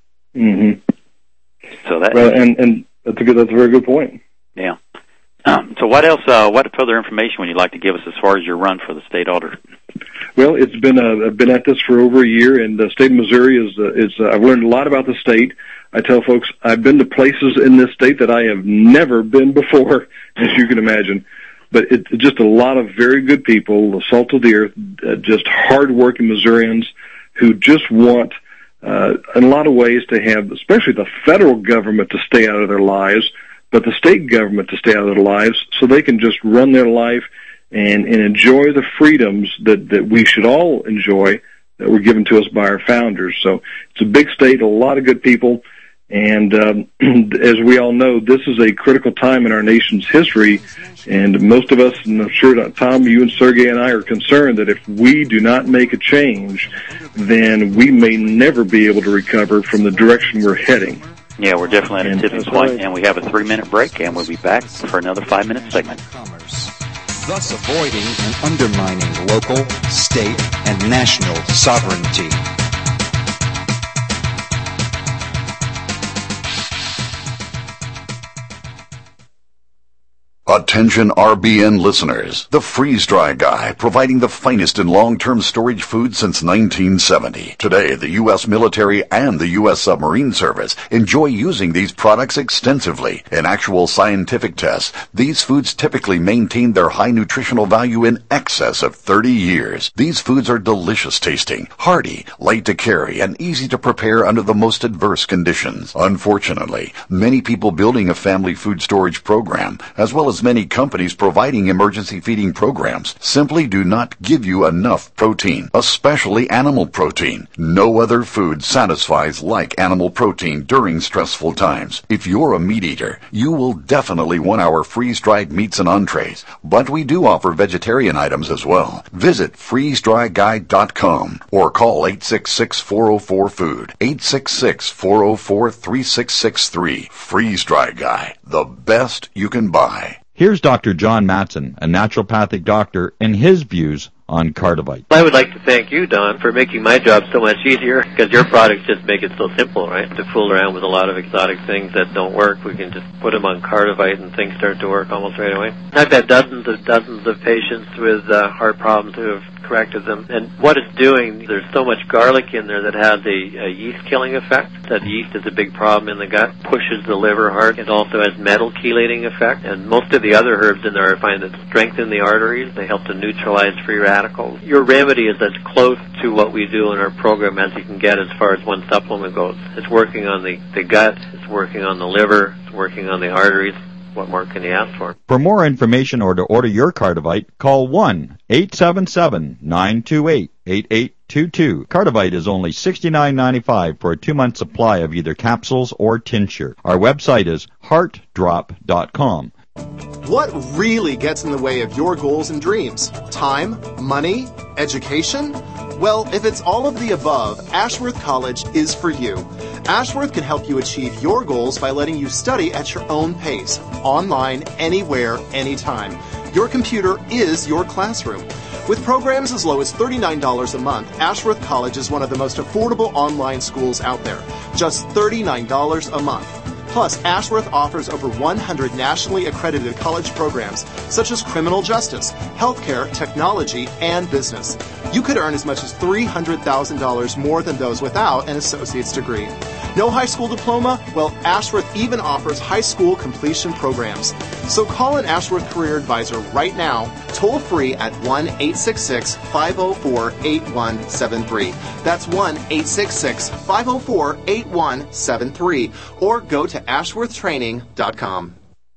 So that, and that's a very good point. Yeah. So what else? What further information would you like to give us as far as your run for the state auditor? Well, it's been I've been at this for over a year, and the state of Missouri is I've learned a lot about the state. I tell folks I've been to places in this state that I have never been before, as you can imagine. But it's just a lot of very good people, the salt of the earth, just hard-working Missourians who just want, in a lot of ways, to have, especially the federal government, to stay out of their lives, but the state government to stay out of their lives, so they can just run their life and enjoy the freedoms that we should all enjoy that were given to us by our founders. So it's a big state, a lot of good people, and as we all know, this is a critical time in our nation's history, and most of us, and I'm sure that Tom, you and Sergey and I are concerned that if we do not make a change, then we may never be able to recover from the direction we're heading. Yeah, we're definitely at a tipping point, and we have a 3-minute break, and we'll be back for another 5-minute segment. Thus avoiding and undermining local, state, and national sovereignty. Attention RBN listeners. The Freeze Dry Guy, providing the finest in long-term storage food since 1970. Today, the U.S. military and the U.S. submarine service enjoy using these products extensively. In actual scientific tests, these foods typically maintain their high nutritional value in excess of 30 years. These foods are delicious tasting, hearty, light to carry, and easy to prepare under the most adverse conditions. Unfortunately, many people building a family food storage program, as well as many companies providing emergency feeding programs, simply do not give you enough protein, especially animal protein. No other food satisfies like animal protein during stressful times. If you're a meat eater, you will definitely want our freeze-dried meats and entrees, but we do offer vegetarian items as well. Visit freezedryguide.com or call 866-404-FOOD, 866-404-3663. Freeze Dry Guy, the best you can buy. Here's Dr. John Matson, a naturopathic doctor, and his views on Cardivite. I would like to thank you, Don, for making my job so much easier, because your products just make it so simple, right? To fool around with a lot of exotic things that don't work, we can just put them on Cardivite and things start to work almost right away. I've had dozens of patients with heart problems who have corrected them, and what it's doing, there's so much garlic in there that has a yeast-killing effect. That yeast is a big problem in the gut, pushes the liver hard. It also has metal chelating effect, and most of the other herbs in there I find that strengthen the arteries. They help to neutralize free radicals. Your remedy is as close to what we do in our program as you can get as far as one supplement goes. It's working on the gut, it's working on the liver, it's working on the arteries. What more can you ask for? For more information or to order your Cardivite, call 1-877-928-8822. Cardivite is only $69.95 for a 2-month supply of either capsules or tincture. Our website is heartdrop.com. What really gets in the way of your goals and dreams? Time? Money? Education? Well, if it's all of the above, Ashworth College is for you. Ashworth can help you achieve your goals by letting you study at your own pace, online, anywhere, anytime. Your computer is your classroom. With programs as low as $39 a month, Ashworth College is one of the most affordable online schools out there. Just $39 a month. Plus, Ashworth offers over 100 nationally accredited college programs, such as criminal justice, healthcare, technology, and business. You could earn as much as $300,000 more than those without an associate's degree. No high school diploma? Well, Ashworth even offers high school completion programs. So call an Ashworth Career Advisor right now, toll free at 1-866-504-8173. That's 1-866-504-8173. Or go to ashworthtraining.com.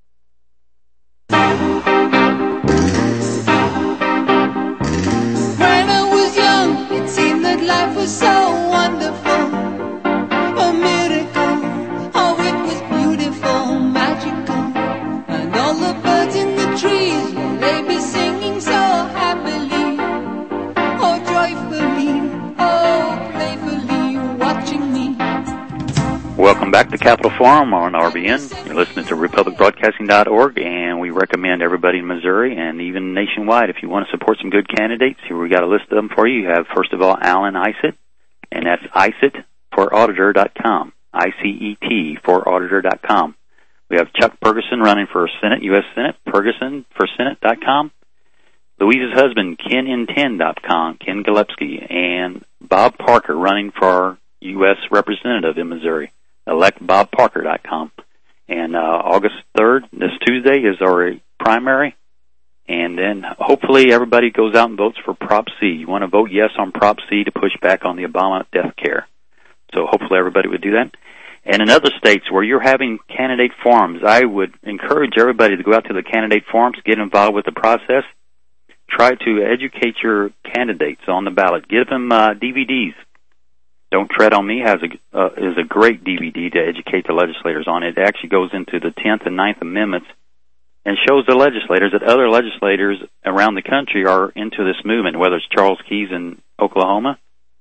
When I was young, it seemed that life was so wonderful. A miracle, oh it was beautiful, magical. And all the birds in the trees, well, they be singing so happily. Oh joyfully, oh playfully, watching me. Welcome back to Capital Forum on RBN. You're listening to RepublicBroadcasting.org, and we recommend everybody in Missouri and even nationwide, if you want to support some good candidates, here we got a list of them for you. You have, first of all, Alan Isett, and that's ICET4Auditor.com, ICET for Auditor.com. We have Chuck Ferguson running for Senate, U.S. Senate, Ferguson for Senate.com. Louise's husband, KenIntend.com, Ken Gillespie, and Bob Parker running for our U.S. representative in Missouri, electbobparker.com. And August 3rd, this Tuesday, is our primary. And then hopefully everybody goes out and votes for Prop C. You want to vote yes on Prop C to push back on the Obama death care. So hopefully everybody would do that. And in other states where you're having candidate forums, I would encourage everybody to go out to the candidate forums, get involved with the process. Try to educate your candidates on the ballot. Give them DVDs. Don't Tread on Me is a great DVD to educate the legislators on. It actually goes into the 10th and 9th Amendments and shows the legislators that other legislators around the country are into this movement, whether it's Charles Keyes in Oklahoma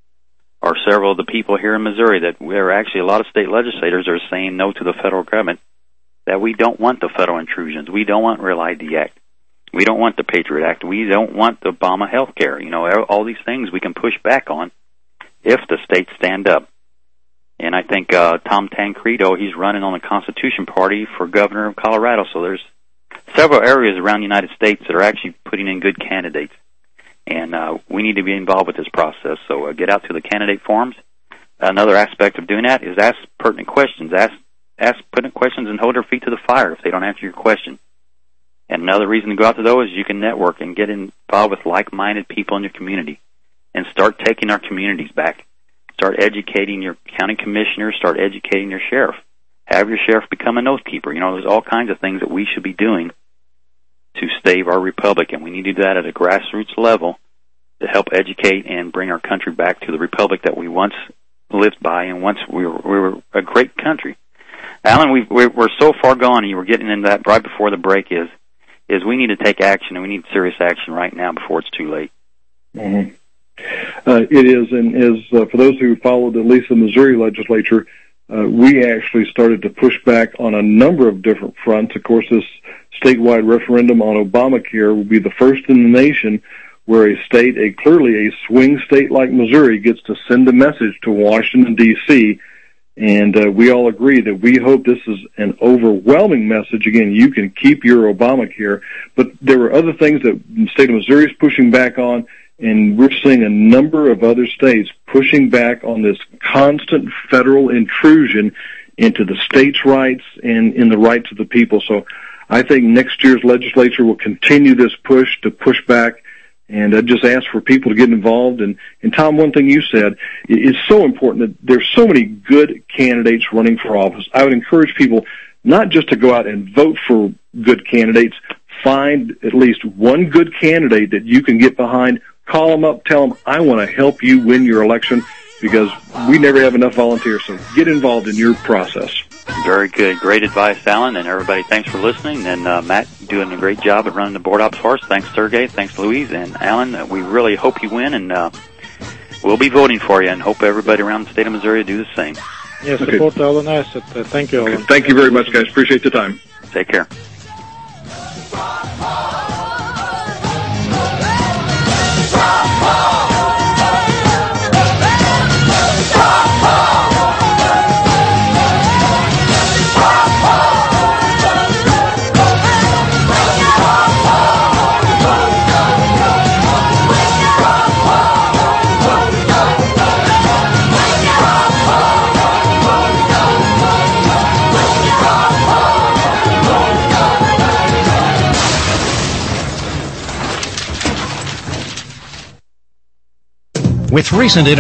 or several of the people here in Missouri, that we're actually a lot of state legislators are saying no to the federal government, that we don't want the federal intrusions. We don't want Real ID Act. We don't want the Patriot Act. We don't want the Obama health care. You know, all these things we can push back on if the states stand up. And I think Tom Tancredo, he's running on the Constitution Party for governor of Colorado, so there's several areas around the United States that are actually putting in good candidates. And we need to be involved with this process. So get out to the candidate forums. Another aspect of doing that is ask pertinent questions. Ask pertinent questions and hold their feet to the fire if they don't answer your question. And another reason to go out to those is you can network and get involved with like-minded people in your community and start taking our communities back. Start educating your county commissioner. Start educating your sheriff. Have your sheriff become an oath keeper. You know, there's all kinds of things that we should be doing to save our republic, and we need to do that at a grassroots level to help educate and bring our country back to the republic that we once lived by and once we were a great country. Alan, we're so far gone, and you were getting into that right before the break, is we need to take action, and we need serious action right now before it's too late. Mm-hmm. It is, and as for those who followed at least the Missouri legislature, we actually started to push back on a number of different fronts. Of course, this statewide referendum on Obamacare will be the first in the nation where a state, clearly a swing state like Missouri, gets to send a message to Washington, D.C., and we all agree that we hope this is an overwhelming message. Again, you can keep your Obamacare, but there were other things that the state of Missouri is pushing back on, and we're seeing a number of other states pushing back on this constant federal intrusion into the states' rights and in the rights of the people. So I think next year's legislature will continue this push to push back, and I just ask for people to get involved. And Tom, one thing you said is so important, that there's so many good candidates running for office. I would encourage people not just to go out and vote for good candidates. Find at least one good candidate that you can get behind. Call them up, tell them, I want to help you win your election, because we never have enough volunteers, so get involved in your process. Very good. Great advice, Alan, and everybody, thanks for listening. And Matt, doing a great job at running the board ops for us. Thanks, Sergey. Thanks, Louise. And Alan, we really hope you win, and we'll be voting for you, and hope everybody around the state of Missouri do the same. Yes, support Alan Asset. Thank you, Alan. Okay. Thank you very much, guys. Appreciate the time. Take care. With recent